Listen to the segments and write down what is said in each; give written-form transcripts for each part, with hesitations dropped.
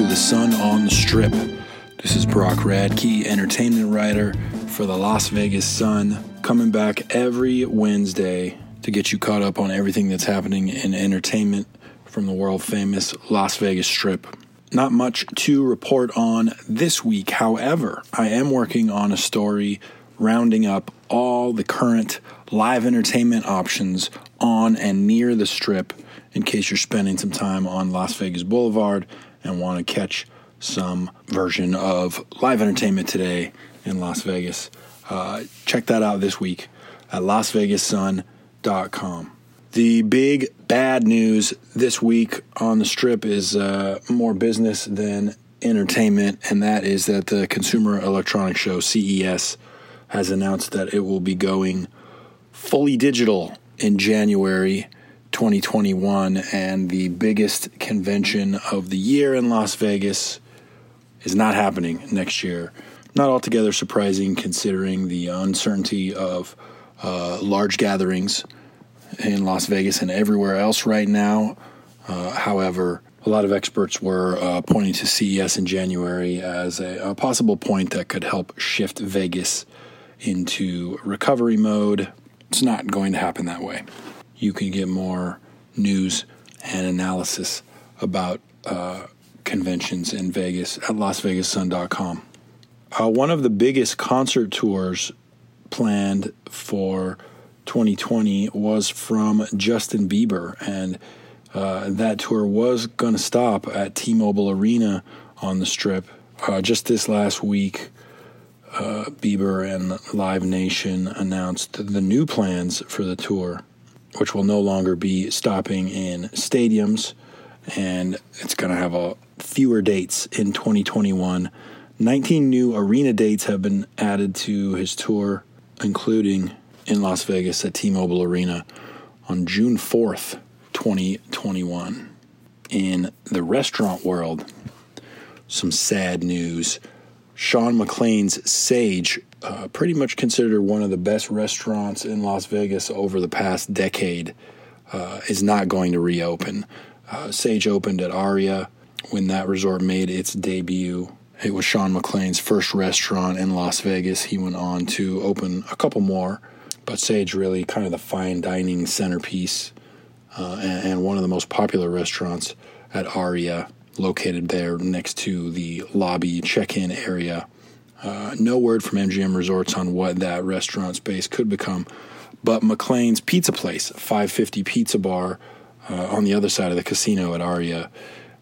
The Sun on the Strip. This is Brock Radke, entertainment writer for the Las Vegas Sun, coming back every Wednesday to get you caught up on everything that's happening in entertainment from the world-famous Las Vegas Strip. Not much to report on this week. However, I am working on a story rounding up all the current live entertainment options on and near the Strip in case you're spending some time on Las Vegas Boulevard and want to catch some version of live entertainment today in Las Vegas. Check that out this week at LasVegasSun.com. The big bad news this week on the Strip is more business than entertainment, and that is that the Consumer Electronics Show, CES, has announced that it will be going fully digital in January 2021, and the biggest convention of the year in Las Vegas is not happening next year. Not altogether surprising considering the uncertainty of large gatherings in Las Vegas and everywhere else right now. However, a lot of experts were pointing to CES in January as a possible point that could help shift Vegas into recovery mode. It's not going to happen that way. You can get more news and analysis about conventions in Vegas at LasVegasSun.com. One of the biggest concert tours planned for 2020 was from Justin Bieber, and that tour was going to stop at T-Mobile Arena on the Strip. Just this last week, Bieber and Live Nation announced the new plans for the tour, which will no longer be stopping in stadiums, and it's going to have fewer dates in 2021. 19 new arena dates have been added to his tour, including in Las Vegas at T-Mobile Arena on June 4th, 2021. In the restaurant world, some sad news. Sean McLean's Sage, pretty much considered one of the best restaurants in Las Vegas over the past decade, is not going to reopen. Sage opened at Aria when that resort made its debut. It was Sean McLean's first restaurant in Las Vegas. He went on to open a couple more, but Sage really kind of the fine dining centerpiece and one of the most popular restaurants at Aria, located there next to the lobby check-in area. No word from MGM Resorts on what that restaurant space could become, but McLean's Pizza Place, 550 Pizza Bar on the other side of the casino at Aria,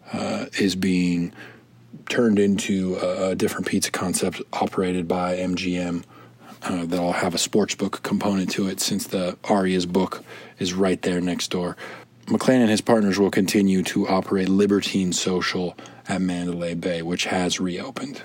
is being turned into a different pizza concept operated by MGM that'll have a sports book component to it, since the Aria's book is right there next door. McLean and his partners will continue to operate Libertine Social at Mandalay Bay, which has reopened.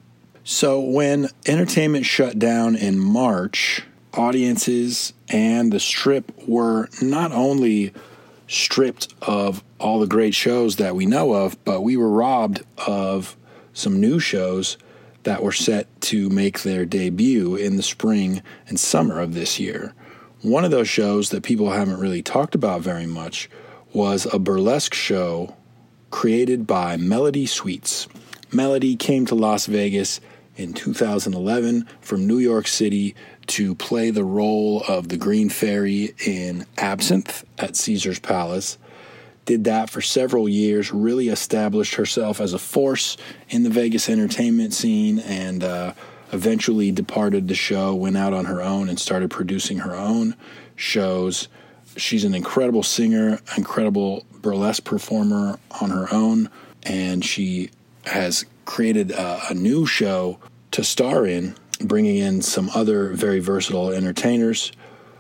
So when entertainment shut down in March, audiences and the Strip were not only stripped of all the great shows that we know of, but we were robbed of some new shows that were set to make their debut in the spring and summer of this year. One of those shows that people haven't really talked about very much was a burlesque show created by Melody Sweets. Melody came to Las Vegas in 2011 from New York City to play the role of the Green Fairy in Absinthe at Caesar's Palace. Did that for several years, really established herself as a force in the Vegas entertainment scene, and eventually departed the show, went out on her own and started producing her own shows. She's an incredible singer, incredible burlesque performer on her own, and she has created a new show to star in, bringing in some other very versatile entertainers.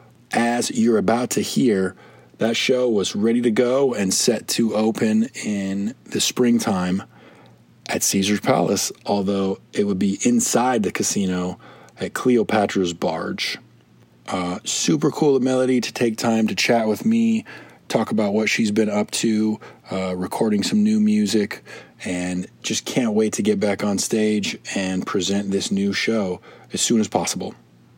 As you're about to hear, that show was ready to go and set to open in the springtime at Caesar's Palace, although it would be inside the casino at Cleopatra's Barge. Super cool of Melody to take time to chat with me, talk about what she's been up to, recording some new music, and just can't wait to get back on stage and present this new show as soon as possible.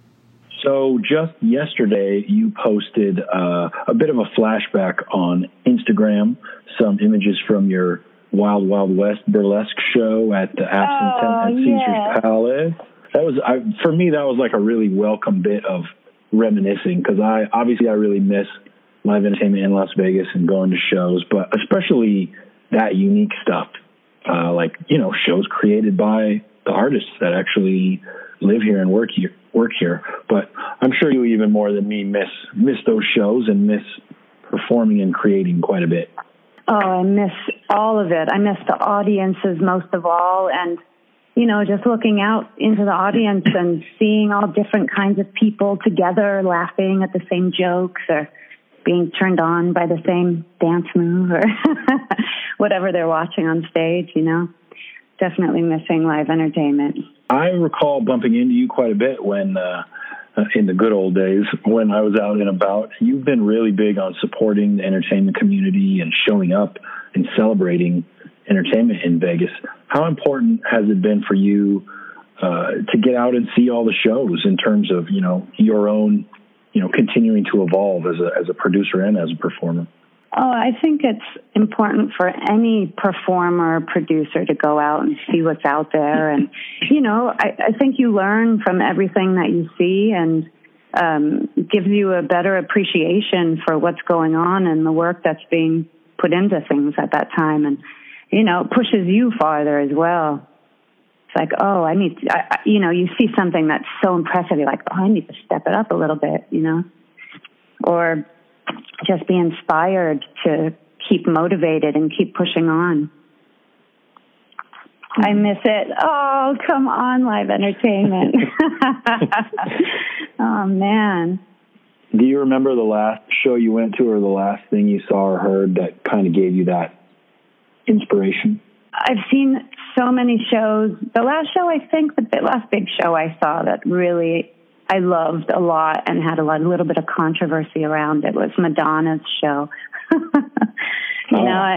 So just yesterday, you posted a bit of a flashback on Instagram, some images from your Wild Wild West burlesque show at the Absinthe at Caesar's Palace. That was, for me, that was like a really welcome bit of reminiscing, because I really miss live entertainment in Las Vegas and going to shows, but especially that unique stuff, like, you know, shows created by the artists that actually live here and work here. But I'm sure you even more than me miss those shows and miss performing and creating quite a bit. Oh, I miss all of it. I miss the audiences most of all, and you know, just looking out into the audience and seeing all different kinds of people together laughing at the same jokes or being turned on by the same dance move or whatever they're watching on stage, you know. Definitely missing live entertainment. I recall bumping into you quite a bit when, in the good old days, when I was out and about. You've been really big on supporting the entertainment community and showing up and celebrating entertainment in Vegas. How important has it been for you to get out and see all the shows in terms of, you know, your own, you know, continuing to evolve as a producer and as a performer? Oh, I think it's important for any performer or producer to go out and see what's out there. And, you know, I think you learn from everything that you see, and gives you a better appreciation for what's going on and the work that's being put into things at that time. And, you know, it pushes you farther as well. It's like, oh, you know, you see something that's so impressive. You're like, oh, I need to step it up a little bit, you know, or just be inspired to keep motivated and keep pushing on. I miss it. Oh, come on, live entertainment. Oh, man. Do you remember the last show you went to or the last thing you saw or heard that kind of gave you that inspiration? I've seen so many shows. The last show, I think, the last big show I saw that really I loved a lot and had a little bit of controversy around it was Madonna's show. You know,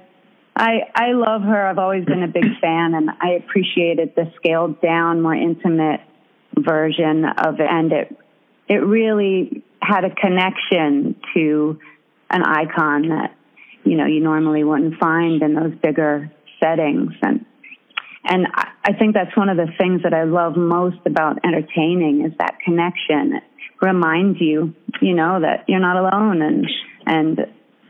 I love her. I've always been a big fan, and I appreciated the scaled down, more intimate version of it. And it really had a connection to an icon that, you know, you normally wouldn't find in those bigger settings. And I think that's one of the things that I love most about entertaining is that connection. It reminds you, you know, that you're not alone, and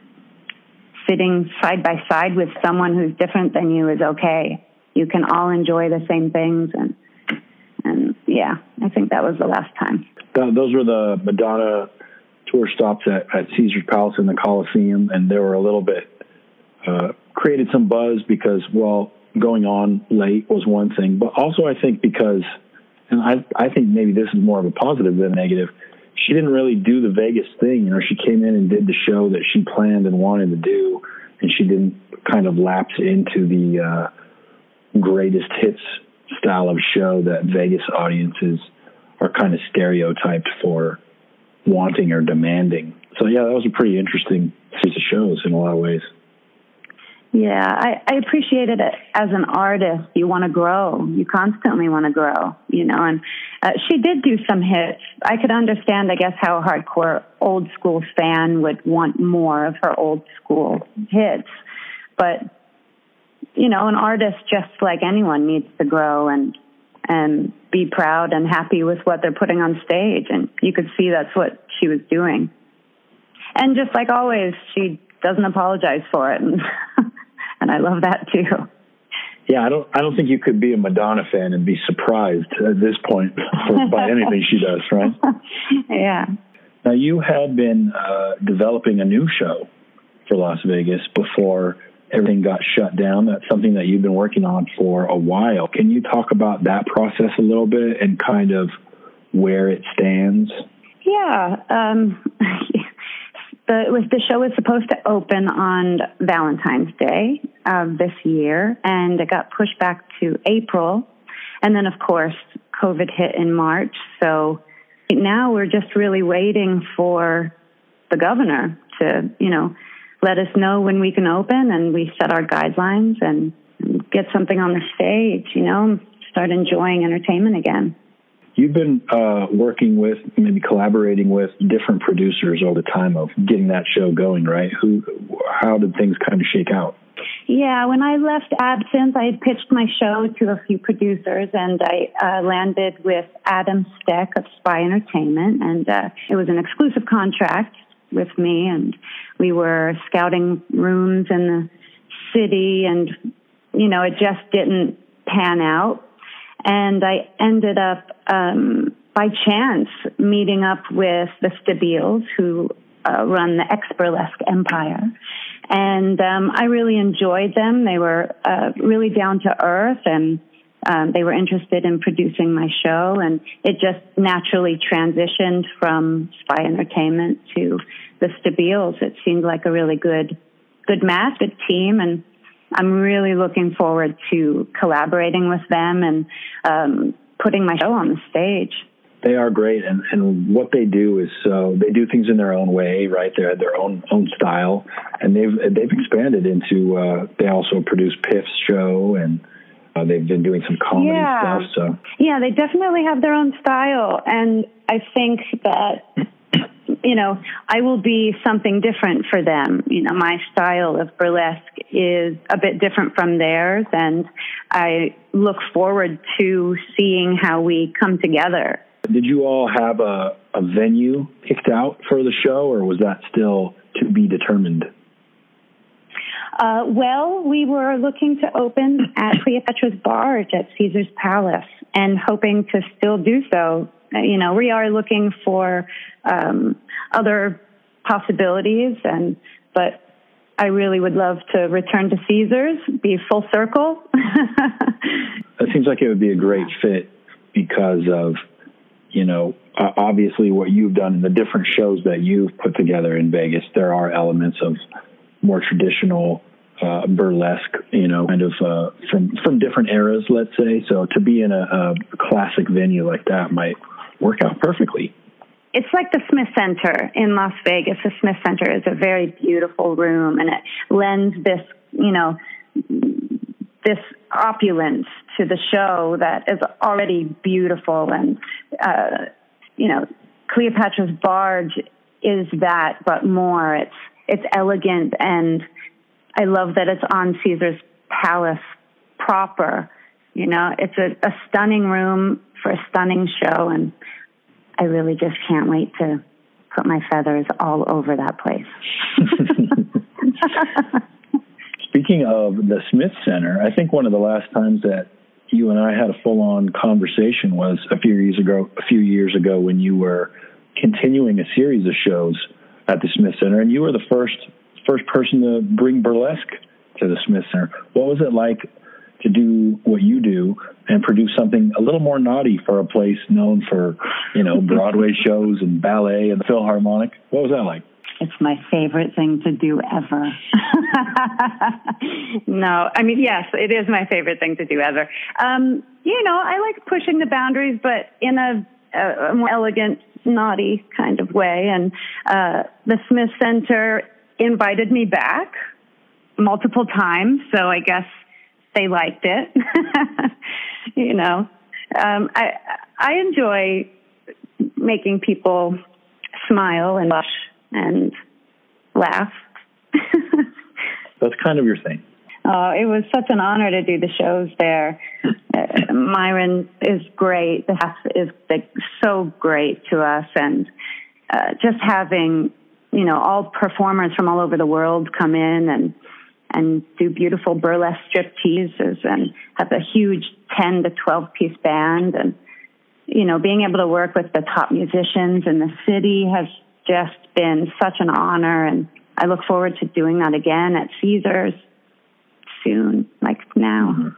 sitting side by side with someone who's different than you is okay. You can all enjoy the same things. And yeah, I think that was the last time. Those were the Madonna tour stops at Caesar's Palace in the Coliseum, and they were a little bit, created some buzz because, well, going on late was one thing, but also I think because, and I think maybe this is more of a positive than a negative, she didn't really do the Vegas thing. You know, she came in and did the show that she planned and wanted to do, and she didn't kind of lapse into the greatest hits style of show that Vegas audiences are kind of stereotyped for wanting or demanding. So yeah, that was a pretty interesting series of shows in a lot of ways. Yeah, I appreciated it. As an artist, you want to grow. You constantly want to grow, you know, and she did do some hits. I could understand, I guess, how a hardcore old school fan would want more of her old school hits. But, you know, an artist, just like anyone, needs to grow and be proud and happy with what they're putting on stage. And you could see that's what she was doing. And just like always, she doesn't apologize for it. And I love that too. Yeah, I don't think you could be a Madonna fan and be surprised at this point by anything she does, right? Yeah. Now, you had been developing a new show for Las Vegas before everything got shut down. That's something that you've been working on for a while. Can you talk about that process a little bit and kind of where it stands? Yeah. The show was supposed to open on Valentine's Day this year, and it got pushed back to April. And then, of course, COVID hit in March. So now we're just really waiting for the governor to, you know, let us know when we can open, and we set our guidelines and get something on the stage, you know, start enjoying entertainment again. You've been working with, maybe collaborating with different producers over the time of getting that show going, right? How did things kind of shake out? Yeah, when I left Absinthe, I had pitched my show to a few producers, and I landed with Adam Steck of Spy Entertainment, and it was an exclusive contract with me, and we were scouting rooms in the city, and, it just didn't pan out. And I ended up, by chance, meeting up with the Stabiles, who run the ex-Burlesque Empire. And I really enjoyed them. They were really down to earth, and they were interested in producing my show. And it just naturally transitioned from Spy Entertainment to the Stabiles. It seemed like a really good match, good team, and I'm really looking forward to collaborating with them and putting my show on the stage. They are great, and what they do is they do things in their own way, right? They have their own style, and they've expanded into. They also produce Piff's show, and they've been doing some comedy stuff. So yeah, they definitely have their own style, and I think that I will be something different for them. My style of burlesque is a bit different from theirs, and I look forward to seeing how we come together. Did you all have a venue picked out for the show, or was that still to be determined? Well, we were looking to open at Cleopatra's Barge at Caesar's Palace and hoping to still do so. We are looking for other possibilities, but I really would love to return to Caesar's, be full circle. It seems like it would be a great fit because of, obviously what you've done in the different shows that you've put together in Vegas. There are elements of more traditional burlesque, kind of from different eras, let's say. So to be in a classic venue like that might work out perfectly. It's like the Smith Center in Las Vegas. The Smith Center is a very beautiful room, and it lends this, this opulence to the show that is already beautiful. And, Cleopatra's Barge is that, but more. It's elegant, and I love that it's on Caesar's Palace proper. It's a stunning room for a stunning show, and I really just can't wait to put my feathers all over that place. Speaking of the Smith Center, I think one of the last times that you and I had a full-on conversation was a few years ago when you were continuing a series of shows at the Smith Center, and you were the first person to bring burlesque to the Smith Center. What was it like to do what you do and produce something a little more naughty for a place known for, Broadway shows and ballet and the Philharmonic? What was that like? It's my favorite thing to do ever. No, yes, it is my favorite thing to do ever. I like pushing the boundaries, but in a more elegant, naughty kind of way. And the Smith Center invited me back multiple times, so I guess they liked it. I enjoy making people smile and blush and laugh. That's kind of your thing. Oh, it was such an honor to do the shows there. Myron is great. The staff is so great to us, and just having all performers from all over the world come in and do beautiful burlesque strip teases and have a huge 10 to 12 piece band, and being able to work with the top musicians in the city has just been such an honor, and I look forward to doing that again at Caesar's soon, like now.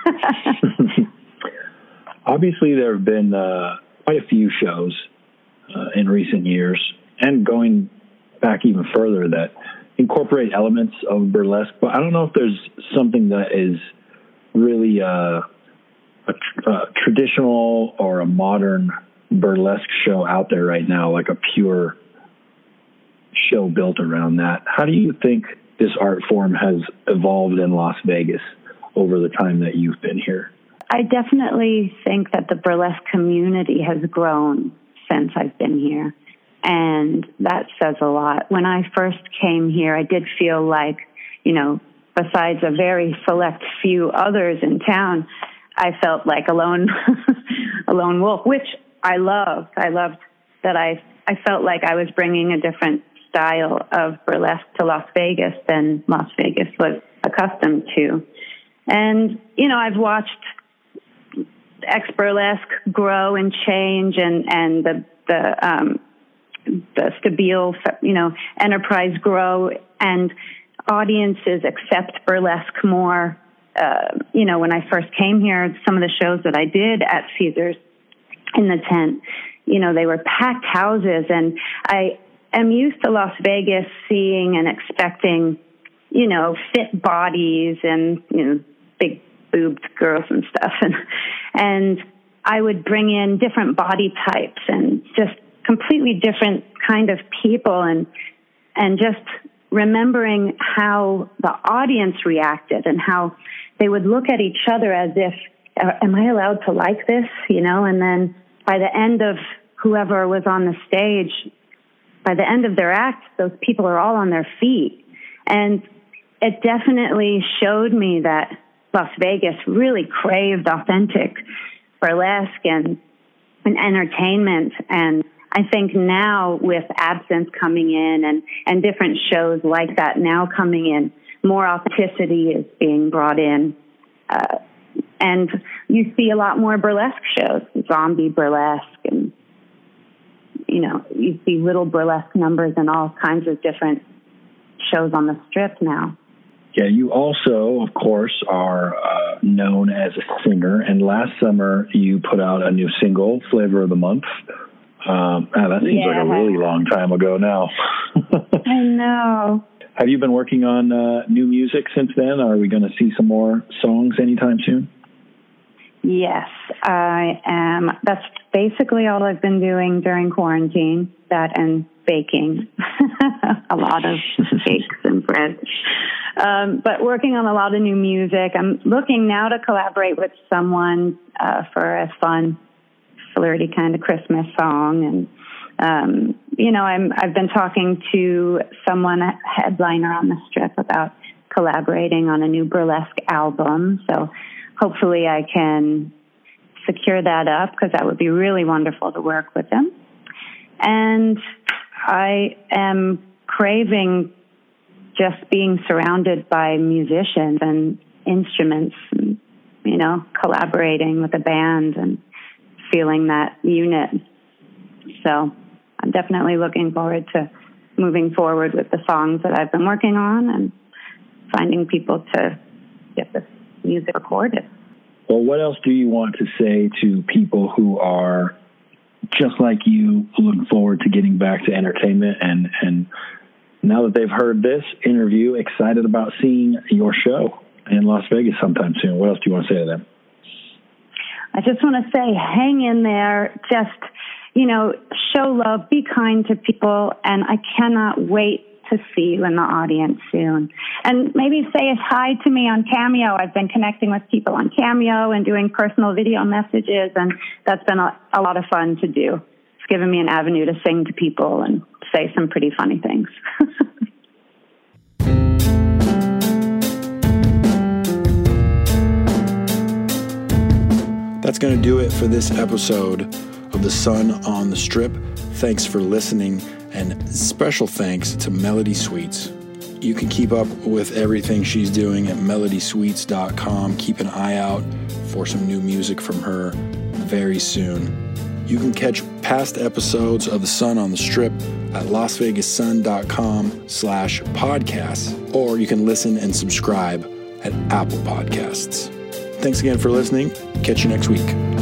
Obviously, there have been quite a few shows in recent years, and going back even further, that incorporate elements of burlesque. But I don't know if there's something that is really a traditional or a modern burlesque show out there right now, like a pure show built around that. How do you think this art form has evolved in Las Vegas over the time that you've been here? I definitely think that the burlesque community has grown since I've been here, and that says a lot. When I first came here, I did feel like, besides a very select few others in town, I felt like a lone wolf, which I loved. I loved that I felt like I was bringing a different style of burlesque to Las Vegas than Las Vegas was accustomed to. And, you know, I've watched ex-burlesque grow and change, and the Stabile, you know, enterprise grow, and audiences accept burlesque more. You know, when I first came here, some of the shows that I did at Caesars in the tent, you know, they were packed houses, and I am used to Las Vegas seeing and expecting, you know, fit bodies and, you know, big boobed girls and stuff. And I would bring in different body types and just completely different kind of people, and just remembering how the audience reacted and how they would look at each other as if, am I allowed to like this? You know, and then by the end of whoever was on the stage, by the end of their act, those people are all on their feet. And it definitely showed me that Las Vegas really craved authentic burlesque and entertainment. And I think now with Absinthe coming in and different shows like that now coming in, more authenticity is being brought in. And you see a lot more burlesque shows, zombie burlesque, and, you know, you see little burlesque numbers and all kinds of different shows on the Strip now. Yeah, you also, of course, are known as a singer, and last summer you put out a new single, Flavor of the Month. That seems like a really long time ago now. I know. Have you been working on new music since then? Are we going to see some more songs anytime soon? Yes, I am. That's basically all I've been doing during quarantine, that and baking. A lot of cakes and bread. But working on a lot of new music. I'm looking now to collaborate with someone for a fun, flirty kind of Christmas song. And, you know, I've been talking to someone, a headliner on the Strip, about collaborating on a new burlesque album. So hopefully I can secure that up, because that would be really wonderful to work with them. And I am craving just being surrounded by musicians and instruments, and, you know, collaborating with a band and feeling that unit. So I'm definitely looking forward to moving forward with the songs that I've been working on and finding people to get this music recorded. Well, what else do you want to say to people who are just like you, looking forward to getting back to entertainment, and now that they've heard this interview, excited about seeing your show in Las Vegas sometime soon? What else do you want to say to them? I just want to say, hang in there. Just, you know, show love, be kind to people, and I cannot wait to see you in the audience soon. And maybe say hi to me on Cameo. I've been connecting with people on Cameo and doing personal video messages, and that's been a lot of fun to do. It's given me an avenue to sing to people and say some pretty funny things. That's going to do it for this episode of The Sun on the Strip. Thanks for listening, and special thanks to Melody Sweets. You can keep up with everything she's doing at melodysweets.com. Keep an eye out for some new music from her very soon. You can catch past episodes of The Sun on the Strip at lasvegassun.com/podcasts, or you can listen and subscribe at Apple Podcasts. Thanks again for listening. Catch you next week.